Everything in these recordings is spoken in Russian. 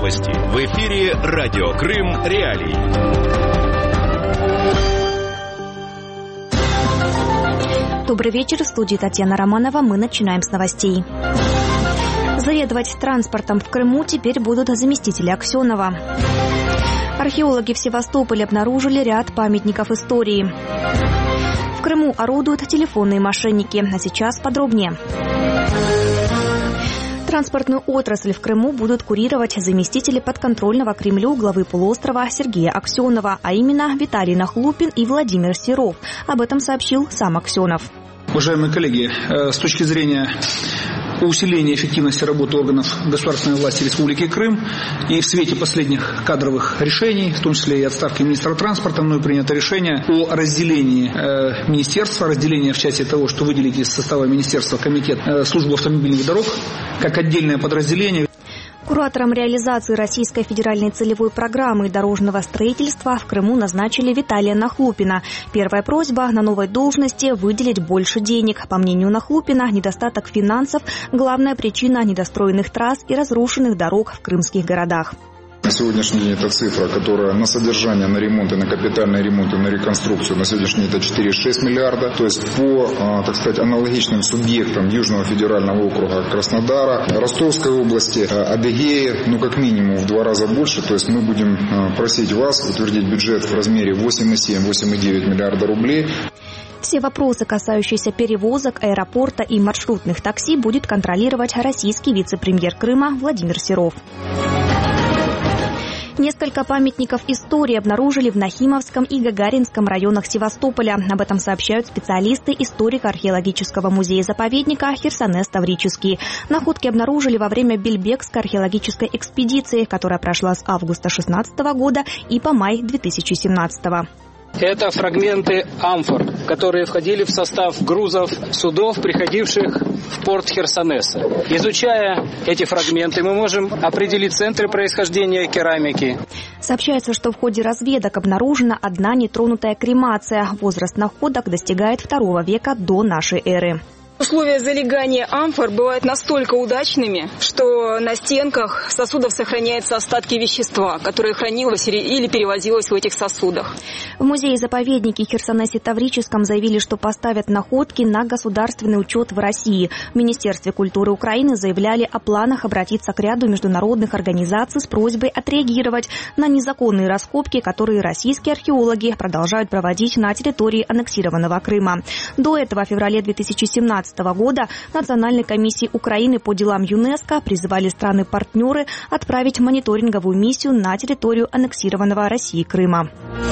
Новости. В эфире Радио Крым Реалии. Добрый вечер. В студии Татьяна Романова. Мы начинаем с новостей. Заведовать транспортом в Крыму теперь будут заместители Аксенова. Археологи в Севастополе обнаружили ряд памятников истории. В Крыму орудуют телефонные мошенники. А сейчас подробнее. Транспортную отрасль в Крыму будут курировать заместители подконтрольного Кремлю главы полуострова Сергея Аксенова, а именно Виталий Нахлупин и Владимир Серов. Об этом сообщил сам Аксенов. Уважаемые коллеги, с точки зрения усиления эффективности работы органов государственной власти Республики Крым и в свете последних кадровых решений, в том числе и отставки министра транспорта, мною принято решение о разделении министерства, разделение в части того, что выделить из состава министерства комитет службы автомобильных дорог как отдельное подразделение. Куратором реализации Российской федеральной целевой программы дорожного строительства в Крыму назначили Виталия Нахлупина. Первая просьба на новой должности – выделить больше денег. По мнению Нахлупина, недостаток финансов – главная причина недостроенных трасс и разрушенных дорог в крымских городах. На сегодняшний день это цифра, которая на содержание, на ремонт и на капитальный ремонт и на реконструкцию на сегодняшний день это 4,6 миллиарда. То есть по, так сказать, аналогичным субъектам Южного федерального округа Краснодара, Ростовской области, Адыгеи, как минимум в 2 раза больше. То есть мы будем просить вас утвердить бюджет в размере 8,7-8,9 миллиарда рублей. Все вопросы, касающиеся перевозок, аэропорта и маршрутных такси, будет контролировать российский вице-премьер Крыма Владимир Серов. Несколько памятников истории обнаружили в Нахимовском и Гагаринском районах Севастополя. Об этом сообщают специалисты историко-археологического музея-заповедника Херсонес Таврический. Находки обнаружили во время Бельбекской археологической экспедиции, которая прошла с августа 2016 года и по май 2017. Это фрагменты амфор, которые входили в состав грузов судов, приходивших в порт Херсонеса. Изучая эти фрагменты, мы можем определить центры происхождения керамики. Сообщается, что в ходе разведок обнаружена одна нетронутая кремация. Возраст находок достигает II века до нашей эры. Условия залегания амфор бывают настолько удачными, что на стенках сосудов сохраняются остатки вещества, которое хранилось или перевозилось в этих сосудах. В музее-заповеднике Херсонесе Таврическом заявили, что поставят находки на государственный учет в России. В Министерстве культуры Украины заявляли о планах обратиться к ряду международных организаций с просьбой отреагировать на незаконные раскопки, которые российские археологи продолжают проводить на территории аннексированного Крыма. До этого в феврале 2017 года Национальной комиссии Украины по делам ЮНЕСКО призывали страны-партнеры отправить мониторинговую миссию на территорию аннексированного Россией Крыма.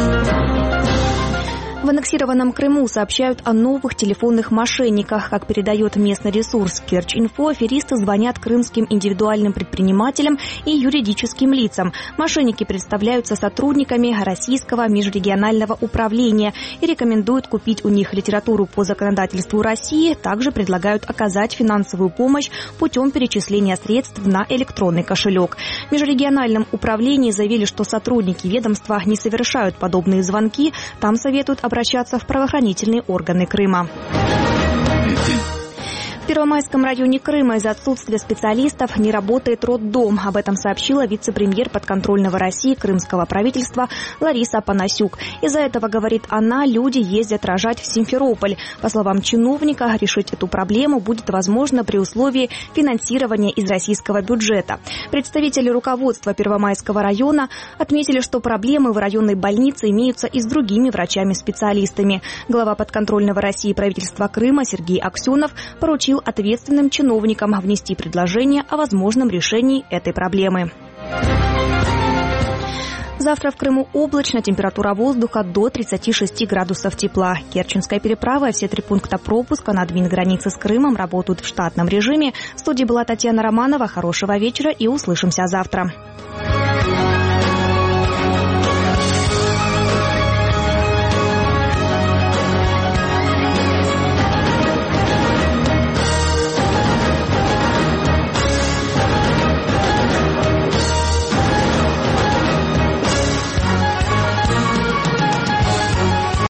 В аннексированном Крыму сообщают о новых телефонных мошенниках. Как передает местный ресурс Керчь.Инфо, аферисты звонят крымским индивидуальным предпринимателям и юридическим лицам. Мошенники представляются сотрудниками Российского межрегионального управления и рекомендуют купить у них литературу по законодательству России. Также предлагают оказать финансовую помощь путем перечисления средств на электронный кошелек. В межрегиональном управлении заявили, что сотрудники ведомства не совершают подобные звонки. Там советуют обращаться в правоохранительные органы Крыма. В Первомайском районе Крыма из-за отсутствия специалистов не работает роддом. Об этом сообщила вице-премьер подконтрольного России крымского правительства Лариса Панасюк. Из-за этого, говорит она, люди ездят рожать в Симферополь. По словам чиновника, решить эту проблему будет возможно при условии финансирования из российского бюджета. Представители руководства Первомайского района отметили, что проблемы в районной больнице имеются и с другими врачами-специалистами. Глава подконтрольного России правительства Крыма Сергей Аксенов поручил ответственным чиновникам внести предложение о возможном решении этой проблемы. Завтра в Крыму облачно, температура воздуха до 36 градусов тепла. Керченская переправа и все 3 пункта пропуска на админ-границе с Крымом работают в штатном режиме. В студии была Татьяна Романова. Хорошего вечера и услышимся завтра.